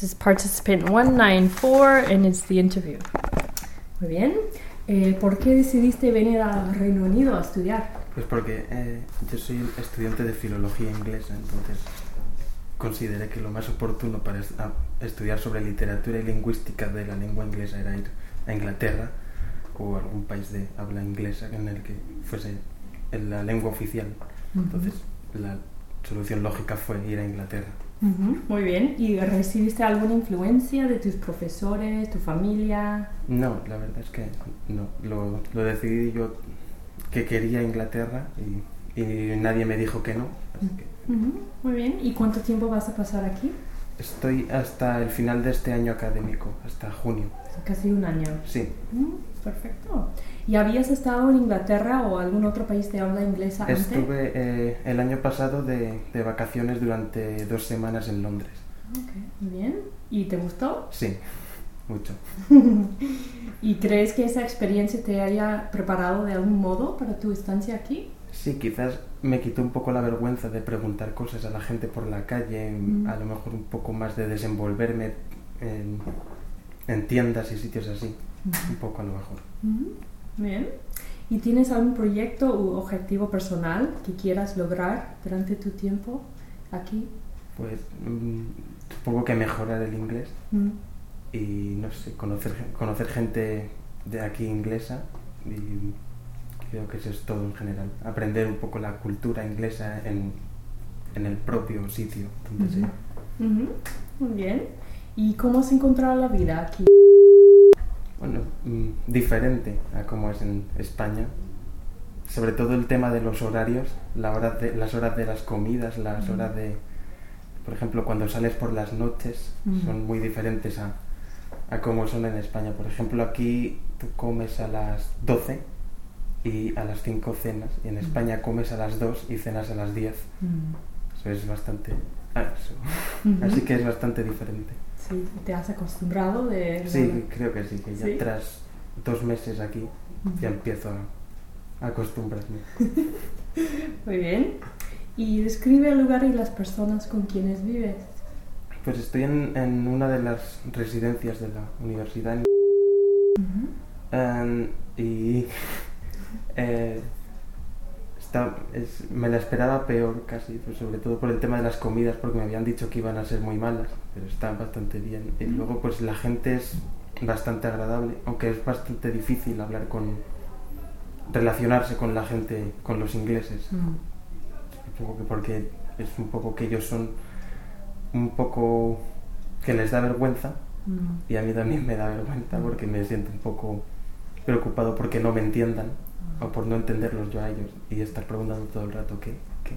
This is participant 194 and it's the interview. Muy bien. ¿Por qué decidiste venir al Reino Unido a estudiar? Pues porque yo soy estudiante de filología inglesa, entonces consideré que lo más oportuno para estudiar sobre literatura y lingüística de la lengua inglesa era ir a Inglaterra o algún país de habla inglesa en el que fuese la lengua oficial. Entonces la solución lógica fue ir a Inglaterra. Muy bien. ¿Y recibiste alguna influencia de tus profesores, tu familia? No, la verdad es que no. Lo decidí yo que quería Inglaterra y nadie me dijo que no. Así que... Muy bien. ¿Y cuánto tiempo vas a pasar aquí? Estoy hasta el final de este año académico, hasta junio. Casi un año. Sí. Perfecto. ¿Y habías estado en Inglaterra o algún otro país de habla inglesa antes? Estuve el año pasado de vacaciones durante 2 semanas en Londres. Ok, muy bien. ¿Y te gustó? Sí, mucho. ¿Y crees que esa experiencia te haya preparado de algún modo para tu estancia aquí? Sí, quizás me quitó un poco la vergüenza de preguntar cosas a la gente por la calle, a lo mejor un poco más de desenvolverme en tiendas y sitios así, un poco a lo mejor. Bien. ¿Y tienes algún proyecto u objetivo personal que quieras lograr durante tu tiempo aquí? Pues supongo que mejorar el inglés y no sé, conocer gente de aquí inglesa y creo que eso es todo en general. Aprender un poco la cultura inglesa en el propio sitio donde sea. Muy bien. ¿Y cómo has encontrado la vida aquí? Bueno, diferente a como es en España. Sobre todo el tema de los horarios, las horas de las comidas, las horas de... Por ejemplo, cuando sales por las noches son muy diferentes a como son en España. Por ejemplo, aquí tú comes a las 12 y a las 5 cenas. Y en España comes a las 2 y cenas a las 10. Eso es bastante... Así que es bastante diferente. Sí, ¿te has acostumbrado de...? Sí, creo que sí, que ya tras 2 meses aquí ya empiezo a acostumbrarme. Muy bien. ¿Y describe el lugar y las personas con quienes vives? Pues estoy en una de las residencias de la universidad y me la esperaba peor casi, pues sobre todo por el tema de las comidas, porque me habían dicho que iban a ser muy malas, pero están bastante bien. Y luego pues la gente es bastante agradable, aunque es bastante difícil relacionarse con la gente, con los ingleses. Supongo que porque es un poco que ellos son un poco que les da vergüenza y a mí también me da vergüenza porque me siento un poco preocupado porque no me entiendan o por no entenderlos yo a ellos y estar preguntando todo el rato ¿qué?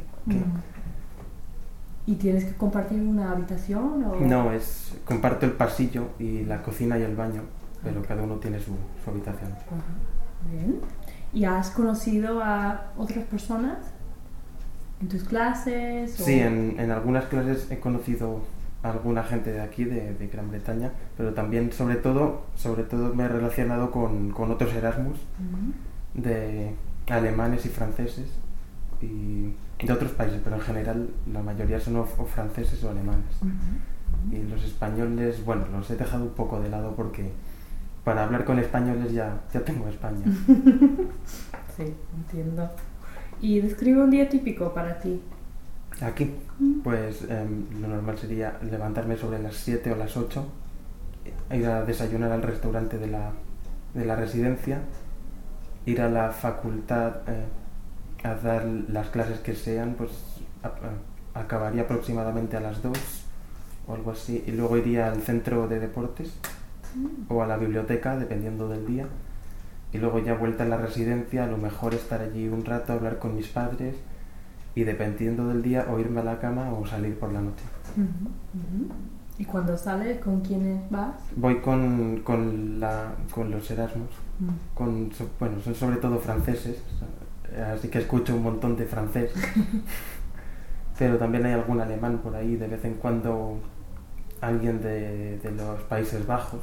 ¿Y tienes que compartir una habitación? ¿O? No, comparto el pasillo y la cocina y el baño, pero cada uno tiene su habitación. Bien. ¿Y has conocido a otras personas en tus clases? Sí, en algunas clases he conocido a alguna gente de aquí, de Gran Bretaña, pero también sobre todo me he relacionado con otros Erasmus de alemanes y franceses y de otros países, pero en general la mayoría son o franceses o alemanes. Y los españoles, bueno, los he dejado un poco de lado porque para hablar con españoles ya tengo España. Sí, entiendo. ¿Y describe un día típico para ti? Aquí, pues lo normal sería levantarme sobre las 7 o las 8, ir a desayunar al restaurante de la residencia, ir a la facultad a dar las clases que sean, pues acabaría aproximadamente a las 2 o algo así, y luego iría al centro de deportes o a la biblioteca, dependiendo del día, y luego ya vuelta a la residencia, a lo mejor estar allí un rato, hablar con mis padres, y dependiendo del día o irme a la cama o salir por la noche. ¿Y cuando sales, con quiénes vas? Voy con los Erasmus, son sobre todo franceses, así que escucho un montón de francés, pero también hay algún alemán por ahí, de vez en cuando alguien de los Países Bajos.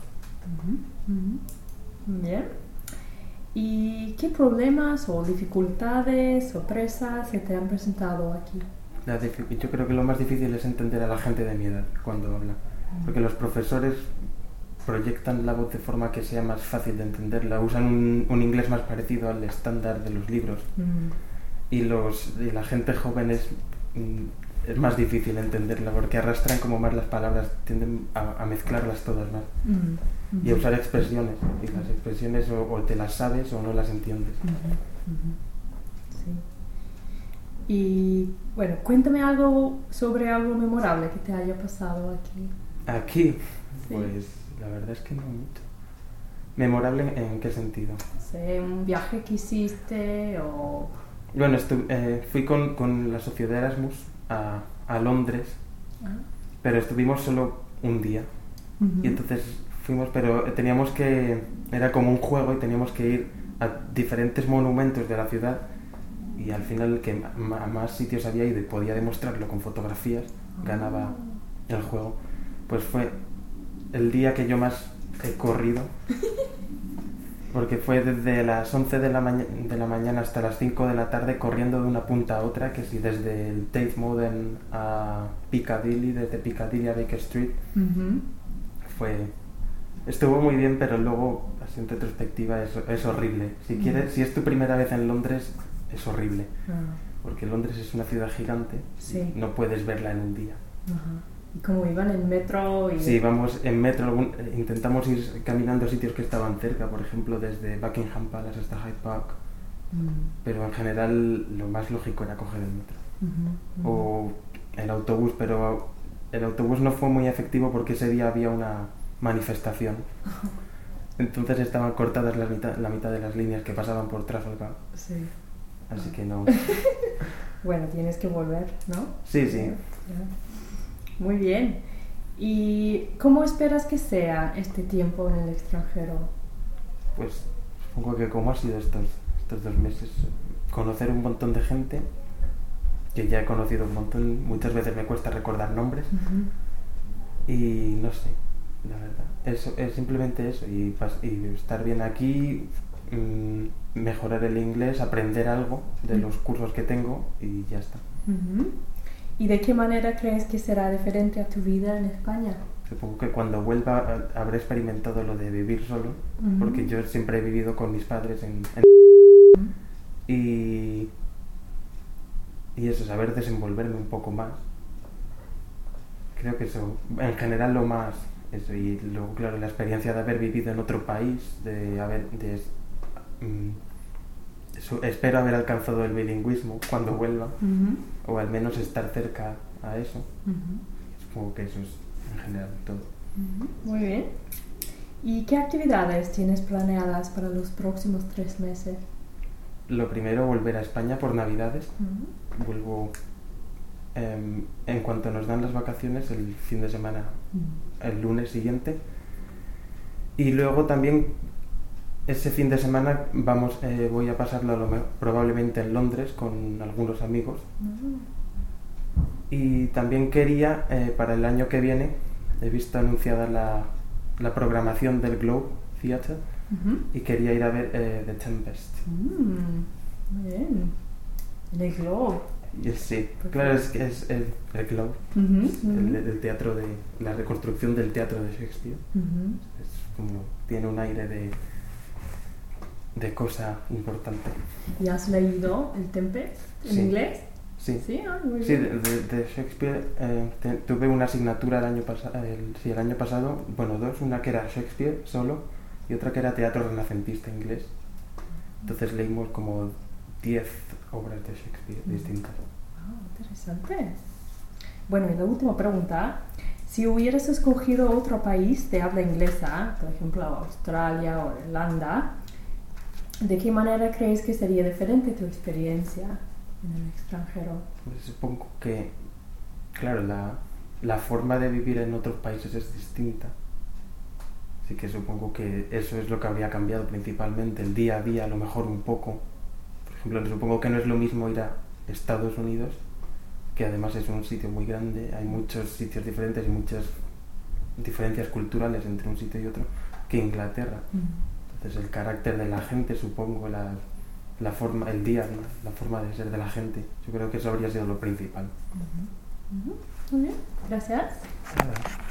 Bien. ¿Y qué problemas o dificultades, sorpresas se te han presentado aquí? Yo creo que lo más difícil es entender a la gente de mi edad cuando habla. porque los profesores proyectan la voz de forma que sea más fácil de entenderla, usan un inglés más parecido al estándar de los libros. Y la gente joven es más difícil entenderla porque arrastran como más las palabras, tienden a mezclarlas todas más y a usar expresiones, y las expresiones o te las sabes o no las entiendes. Sí. Y bueno, cuéntame algo sobre algo memorable que te haya pasado aquí. Aquí, Sí. pues la verdad es que no mucho. ¿Memorable en qué sentido? ¿Sé un viaje que hiciste o...? Bueno, fui con la sociedad de Erasmus a Londres, pero estuvimos solo un día. Y entonces fuimos, pero era como un juego y teníamos que ir a diferentes monumentos de la ciudad, y al final el que a más sitios había ido y podía demostrarlo con fotografías ganaba el juego. Pues fue el día que yo más he corrido, porque fue desde las 11 de la mañana hasta las 5 de la tarde corriendo de una punta a otra, que sí, desde el Tate Modern a Piccadilly, desde Piccadilly a Baker Street. Estuvo muy bien, pero luego, así en retrospectiva, es horrible. Si es tu primera vez en Londres, es horrible, porque Londres es una ciudad gigante, Sí. no puedes verla en un día. ¿Y cómo iban en metro? Sí, vamos en metro, intentamos ir caminando a sitios que estaban cerca, por ejemplo desde Buckingham Palace hasta Hyde Park, pero en general lo más lógico era coger el metro o el autobús, pero el autobús no fue muy efectivo porque ese día había una manifestación, entonces estaban cortadas la mitad de las líneas que pasaban por Trafalgar. Sí. Así que no. Bueno, tienes que volver, ¿no? Sí, sí. Ya. Muy bien. ¿Y cómo esperas que sea este tiempo en el extranjero? Pues supongo que como ha sido estos 2 meses, conocer un montón de gente, que ya he conocido un montón, muchas veces me cuesta recordar nombres, y no sé, la verdad, eso, es simplemente eso, y estar bien aquí, mejorar el inglés, aprender algo de los cursos que tengo y ya está. ¿Y de qué manera crees que será diferente a tu vida en España? Supongo que cuando vuelva habré experimentado lo de vivir solo, porque yo siempre he vivido con mis padres y eso, saber desenvolverme un poco más. Creo que eso, en general lo más, eso, y luego claro, la experiencia de haber vivido en otro país, espero haber alcanzado el bilingüismo cuando vuelva, o al menos estar cerca a eso. Supongo que eso es en general todo. Muy bien. ¿Y qué actividades tienes planeadas para los próximos 3 meses? Lo primero, volver a España por Navidades. Vuelvo en cuanto nos dan las vacaciones, el fin de semana, el lunes siguiente. Y luego también ese fin de semana voy a pasarlo probablemente en Londres con algunos amigos. Y también quería, para el año que viene, he visto anunciada la programación del Globe Theatre y quería ir a ver The Tempest. Muy bien. En el Globe. Sí, claro, es el Globe, el teatro de la reconstrucción del teatro de Shakespeare. Es como, tiene un aire de cosa importante. ¿Y has leído El Tempest en inglés? Sí, sí, muy sí, bien. de Shakespeare tuve una asignatura el año pasado, bueno, 2, una que era Shakespeare solo y otra que era teatro renacentista inglés. Entonces leímos como 10 obras de Shakespeare distintas. Interesante. Bueno, y la última pregunta, si hubieras escogido otro país de habla inglesa, por ejemplo Australia o Irlanda, ¿de qué manera crees que sería diferente tu experiencia en el extranjero? Pues supongo que, claro, la forma de vivir en otros países es distinta. Así que supongo que eso es lo que habría cambiado principalmente, el día a día, a lo mejor un poco. Por ejemplo, supongo que no es lo mismo ir a Estados Unidos, que además es un sitio muy grande, hay muchos sitios diferentes y muchas diferencias culturales entre un sitio y otro, que Inglaterra. Entonces el carácter de la gente, supongo, la forma, el día a día, la forma de ser de la gente, yo creo que eso habría sido lo principal. Muy bien, gracias. Nada.